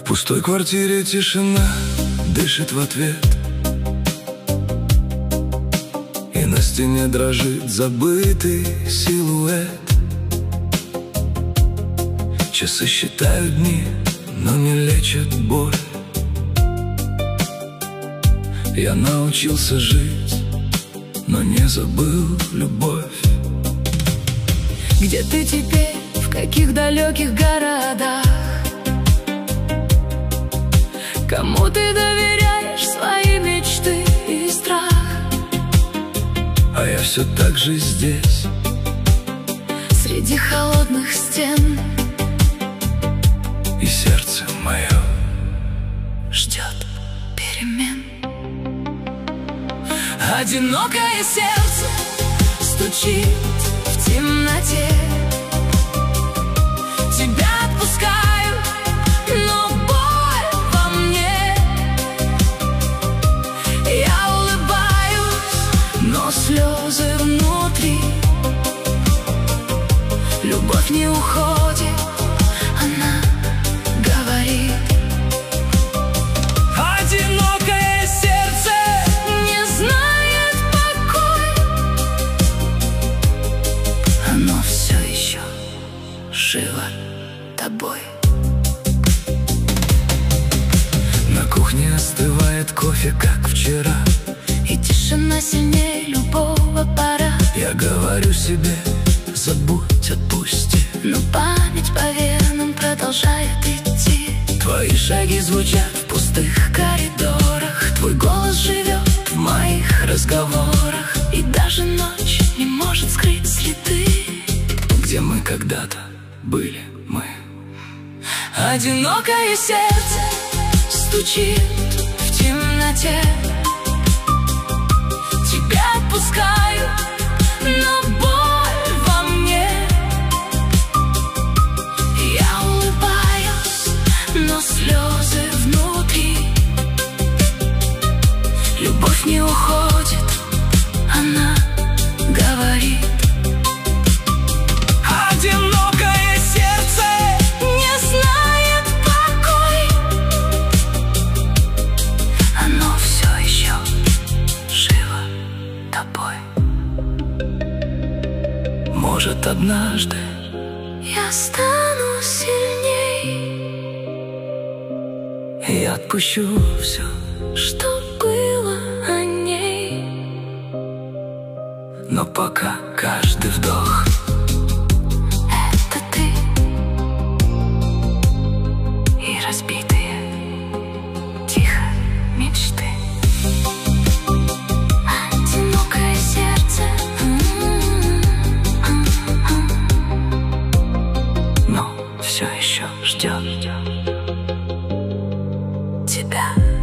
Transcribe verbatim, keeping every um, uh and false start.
пустой квартире тишина дышит в ответ, и на стене дрожит забытый силуэт. Часы считают дни, но не лечат боль. Я научился жить, но не забыл любовь. Где ты теперь, в каких далеких городах? Кому ты доверяешь свои мечты и страх? А я все так же здесь, среди холодных стен, и сердце мое ждет перемен. Одинокое сердце стучит в темноте. Тебя отпускаю, но боль во мне. Я улыбаюсь, но слезы внутри. Любовь не уходит, она говорит. одинокое сердце Не знает покой, оно все еще живо тобой. На кухне остывает кофе, как вчера, И тишина сильнее любого пора. я говорю себе: забудь, отпусти. Но память по венам продолжает идти. Твои шаги звучат В пустых коридорах твой голос живет в моих разговорах. И даже ночь не может скрыть следы, где мы когда-то были мы. Одинокое сердце стучит в темноте. Тебя отпускаю, но боль во мне. Я улыбаюсь, но слезы внутри. Любовь не уходит, она говорит. Одинокое сердце Не знает покой, оно все еще живо тобой. может однажды Я стану сильней, и отпущу все, что было о ней. но пока каждый вдох Это ты и разбитые тихо мечты. Одинокое сердце, но все еще ждет тебя.